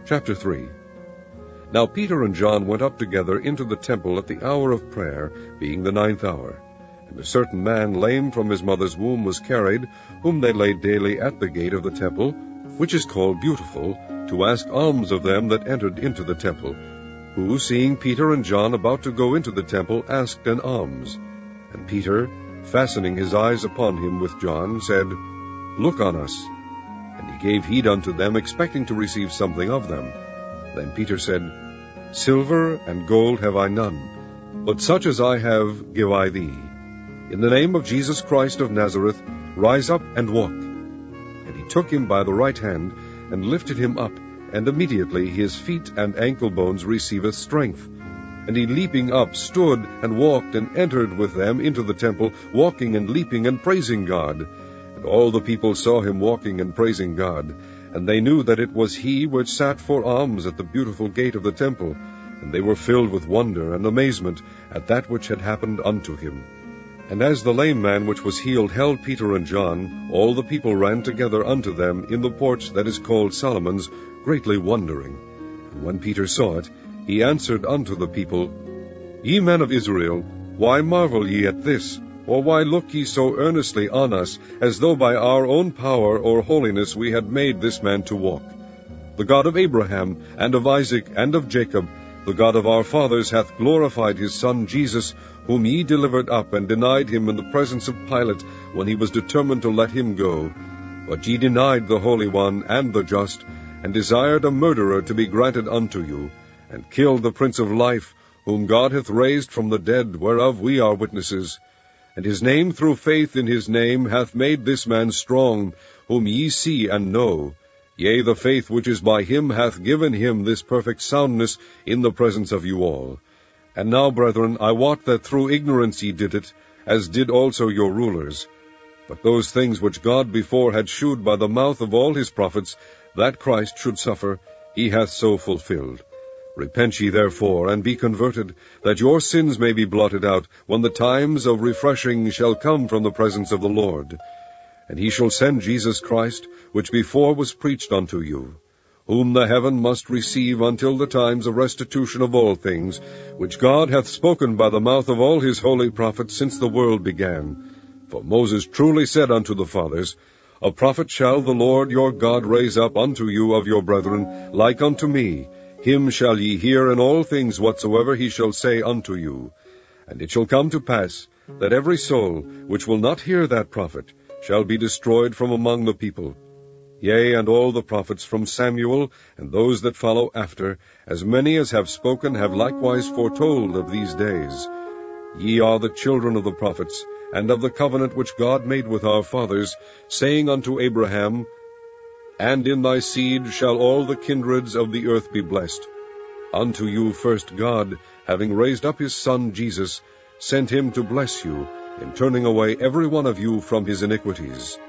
Chapter 3. Now Peter and John went up together into the temple at the hour of prayer, being the 9th hour. And a certain man lame from his mother's womb was carried, whom they laid daily at the gate of the temple, which is called Beautiful, to ask alms of them that entered into the temple, who, seeing Peter and John about to go into the temple, asked an alms. And Peter, fastening his eyes upon him with John, said, Look on us. And he gave heed unto them, expecting to receive something of them. Then Peter said, Silver and gold have I none, but such as I have give I thee. In the name of Jesus Christ of Nazareth, rise up and walk. And he took him by the right hand, and lifted him up, and immediately his feet and ankle bones received strength. And he leaping up stood and walked, and entered with them into the temple, walking and leaping and praising God. And all the people saw him walking and praising God. And they knew that it was he which sat for alms at the Beautiful gate of the temple. And they were filled with wonder and amazement at that which had happened unto him. And as the lame man which was healed held Peter and John, all the people ran together unto them in the porch that is called Solomon's, greatly wondering. And when Peter saw it, he answered unto the people, Ye men of Israel, why marvel ye at this? Or why look ye so earnestly on us, as though by our own power or holiness we had made this man to walk? The God of Abraham, and of Isaac, and of Jacob, the God of our fathers, hath glorified his Son Jesus, whom ye delivered up, and denied him in the presence of Pilate, when he was determined to let him go. But ye denied the Holy One and the Just, and desired a murderer to be granted unto you, and killed the Prince of Life, whom God hath raised from the dead, whereof we are witnesses. And his name, through faith in his name, hath made this man strong, whom ye see and know. Yea, the faith which is by him hath given him this perfect soundness in the presence of you all. And now, brethren, I wot that through ignorance ye did it, as did also your rulers. But those things which God before had shewed by the mouth of all his prophets, that Christ should suffer, he hath so fulfilled. Repent ye therefore, and be converted, that your sins may be blotted out, when the times of refreshing shall come from the presence of the Lord. And he shall send Jesus Christ, which before was preached unto you, whom the heaven must receive until the times of restitution of all things, which God hath spoken by the mouth of all his holy prophets since the world began. For Moses truly said unto the fathers, A prophet shall the Lord your God raise up unto you of your brethren, like unto me. Him shall ye hear in all things whatsoever he shall say unto you. And it shall come to pass, that every soul which will not hear that prophet shall be destroyed from among the people. Yea, and all the prophets from Samuel, and those that follow after, as many as have spoken, have likewise foretold of these days. Ye are the children of the prophets, and of the covenant which God made with our fathers, saying unto Abraham, And in thy seed shall all the kindreds of the earth be blessed. Unto you first God, having raised up his Son Jesus, sent him to bless you, in turning away every one of you from his iniquities.